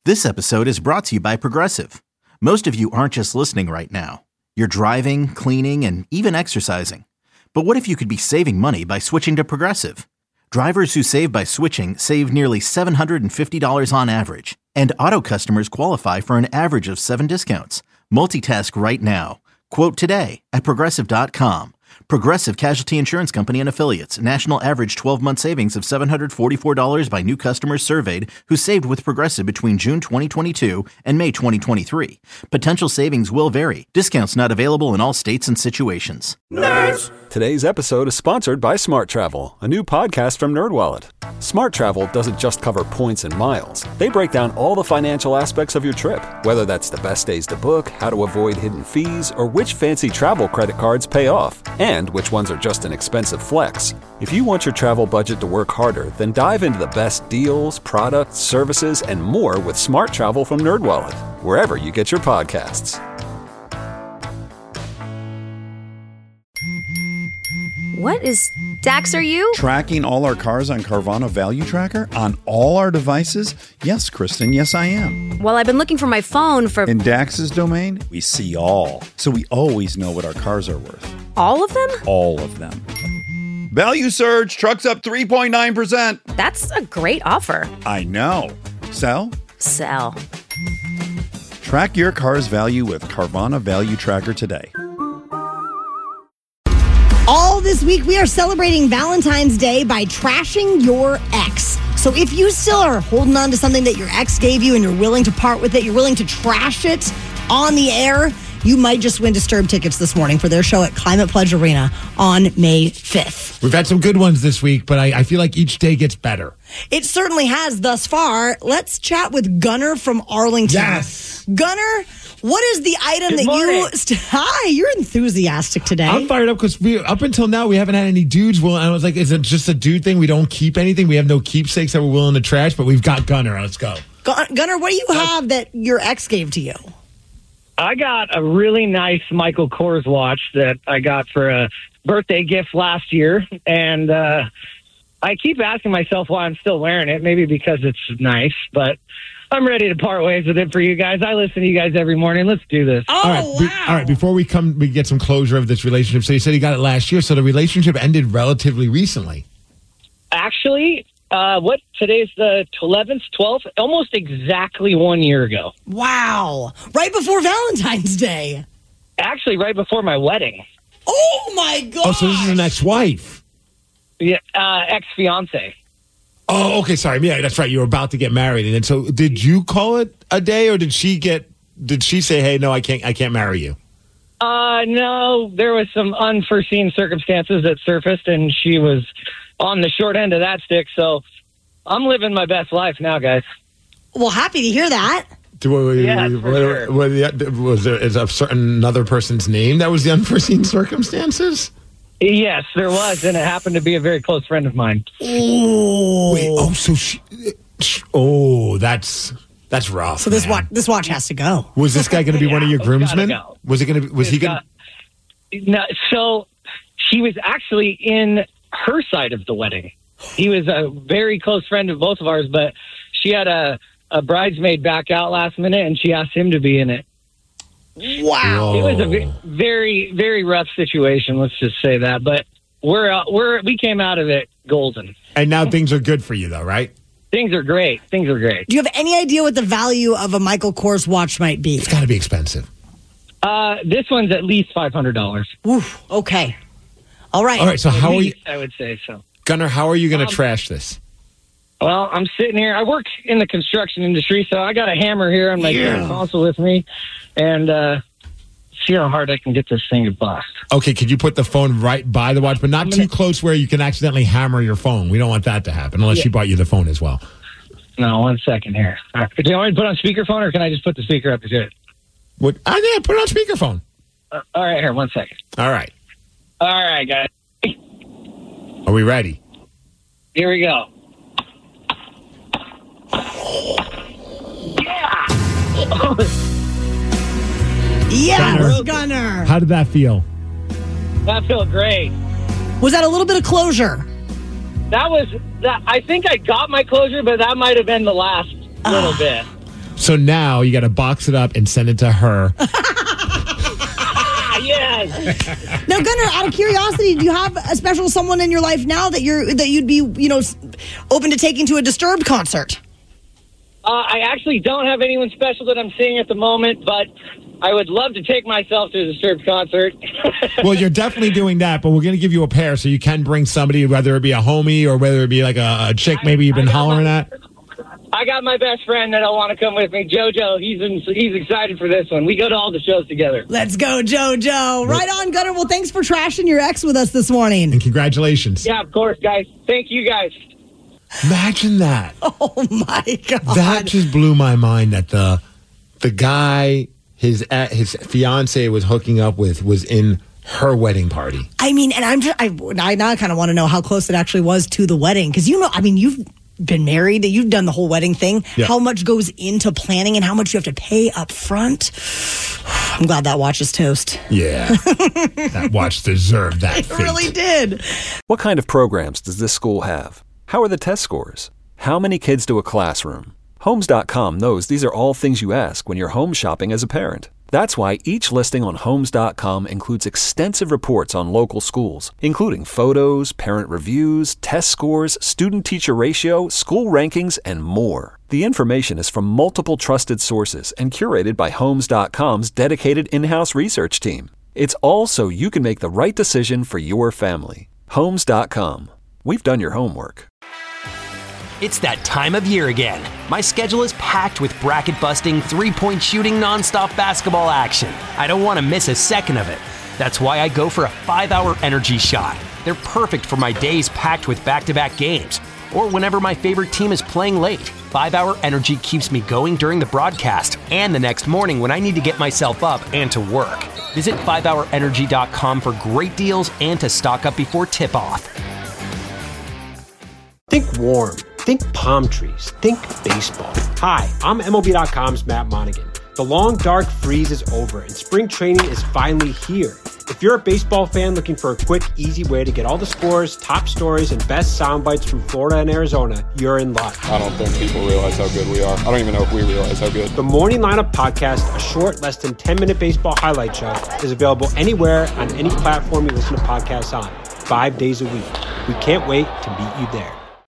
This episode is brought to you by Progressive. Most of you aren't just listening right now. You're driving, cleaning, and even exercising. But what if you could be saving money by switching to Progressive? Drivers who save by switching save nearly $750 on average. And auto customers qualify for an average of 7 discounts. Multitask right now. Quote today at Progressive.com. Progressive Casualty Insurance Company and Affiliates. National average 12-month savings of $744 by new customers surveyed who saved with Progressive between June 2022 and May 2023. Potential savings will vary. Discounts not available in all states and situations. Nerds! Today's episode is sponsored by Smart Travel, a new podcast from NerdWallet. Smart Travel doesn't just cover points and miles. They break down all the financial aspects of your trip, whether that's the best days to book, how to avoid hidden fees, or which fancy travel credit cards pay off, and which ones are just an expensive flex. If you want your travel budget to work harder, then dive into the best deals, products, services, and more with Smart Travel from NerdWallet, wherever you get your podcasts. What is... Dax, are you? Tracking all our cars on Carvana Value Tracker on all our devices? Yes, Kristen, yes I am. Well, I've been looking for my phone for... In Dax's domain, we see all. So we always know what our cars are worth. All of them? All of them. Value surge, trucks up 3.9%. That's a great offer. I know. Sell? Sell. Track your car's value with Carvana Value Tracker today. All this week, we are celebrating Valentine's Day by trashing your ex. So if you still are holding on to something that your ex gave you and you're willing to part with it, you're willing to trash it on the air, you might just win Disturbed tickets this morning for their show at Climate Pledge Arena on May 5th. We've had some good ones this week, but I feel like each day gets better. It certainly has thus far. Let's chat with Gunnar from Arlington. Yes. Gunnar, what is the item Good morning. Hi, you're enthusiastic today. I'm fired up because up until now we haven't had any dudes willing. I was like, is it just a dude thing? We don't keep anything. We have no keepsakes that we're willing to trash, but we've got Gunnar. Let's go. Gunnar, what do you have that your ex gave to you? I got a really nice Michael Kors watch that I got for a birthday gift last year, and I keep asking myself why I'm still wearing it. Maybe because it's nice, but I'm ready to part ways with it for you guys. I listen to you guys every morning. Let's do this. Oh, all right, wow. All right. Before we get some closure of this relationship. So you said he got it last year. So the relationship ended relatively recently. Actually, today's the 11th, 12th, almost exactly 1 year ago. Wow. Right before Valentine's Day. Actually, right before my wedding. Oh, my God. Oh, so this is an ex-wife. Yeah, ex-fiance. Oh, okay. Sorry. Yeah, that's right. You were about to get married. And then, so did you call it a day or did she say, hey, no, I can't marry you? No, there was some unforeseen circumstances that surfaced and she was on the short end of that stick. So I'm living my best life now, guys. Well, happy to hear that. Yeah, for sure. Was there a certain another person's name that was the unforeseen circumstances? Yes, there was, and it happened to be a very close friend of mine. Oh. Wait, so that's rough. So this watch has to go. Was this guy going to be one of your groomsmen? Go. Was he going to? No, so he was actually in her side of the wedding. He was a very close friend of both of ours, but she had a bridesmaid back out last minute, and she asked him to be in it. Wow. It was a very, very rough situation, let's just say that. But we came out of it golden. And now things are good for you, though, right? Things are great. Do you have any idea what the value of a Michael Kors watch might be? It's got to be expensive. This one's at least $500. Oof, okay. All right. So how are you? I would say so. Gunnar, how are you going to trash this? Well, I'm sitting here. I work in the construction industry, so I got a hammer here on my console with me, and see how hard I can get this thing to bust. Okay, could you put the phone right by the watch, but not too close where you can accidentally hammer your phone? We don't want that to happen, unless she bought you the phone as well. No, 1 second here. All right. Do you want me to put on speakerphone, or can I just put the speaker up to it? Yeah, put it on speakerphone. All right, here, 1 second. All right. All right, guys. Are we ready? Here we go. Yeah! Yes, Gunnar. How did that feel? That felt great. Was that a little bit of closure? I think I got my closure, but that might have been the last little bit. So now you got to box it up and send it to her. Yes. Now, Gunnar, out of curiosity, do you have a special someone in your life now that you'd be, open to taking to a Disturbed concert? I actually don't have anyone special that I'm seeing at the moment, but I would love to take myself to a Disturbed concert. Well, you're definitely doing that, but we're going to give you a pair so you can bring somebody, whether it be a homie or whether it be like a chick maybe you've been hollering at. I got my best friend that'll want to come with me, JoJo. He's excited for this one. We go to all the shows together. Let's go, JoJo. Right on, Gunnar. Well, thanks for trashing your ex with us this morning. And congratulations. Yeah, of course, guys. Thank you, guys. Imagine that. Oh, my God. That just blew my mind that the guy his fiance was hooking up with was in her wedding party. I mean, and I now kind of want to know how close it actually was to the wedding. Because, you've been married, you've done the whole wedding thing. Yeah. How much goes into planning and how much you have to pay up front. I'm glad that watch is toast. Yeah. That watch deserved that It fate. really did. What kind of programs does this school have? How are the test scores? How many kids do a classroom? Homes.com knows these are all things you ask when you're home shopping as a parent. That's why each listing on Homes.com includes extensive reports on local schools, including photos, parent reviews, test scores, student-teacher ratio, school rankings, and more. The information is from multiple trusted sources and curated by Homes.com's dedicated in-house research team. It's all so you can make the right decision for your family. Homes.com. We've done your homework. It's that time of year again. My schedule is packed with bracket-busting, three-point shooting, nonstop basketball action. I don't want to miss a second of it. That's why I go for a 5-hour energy shot. They're perfect for my days packed with back-to-back games, or whenever my favorite team is playing late. 5-hour energy keeps me going during the broadcast and the next morning when I need to get myself up and to work. Visit 5hourenergy.com for great deals and to stock up before tip-off. Think warm. Think palm trees. Think baseball. Hi, I'm MLB.com's Matt Monaghan. The long, dark freeze is over, and spring training is finally here. If you're a baseball fan looking for a quick, easy way to get all the scores, top stories, and best sound bites from Florida and Arizona, you're in luck. I don't think people realize how good we are. I don't even know if we realize how good. The Morning Lineup Podcast, a short, less than 10-minute baseball highlight show, is available anywhere on any platform you listen to podcasts on, 5 days a week. We can't wait to meet you there.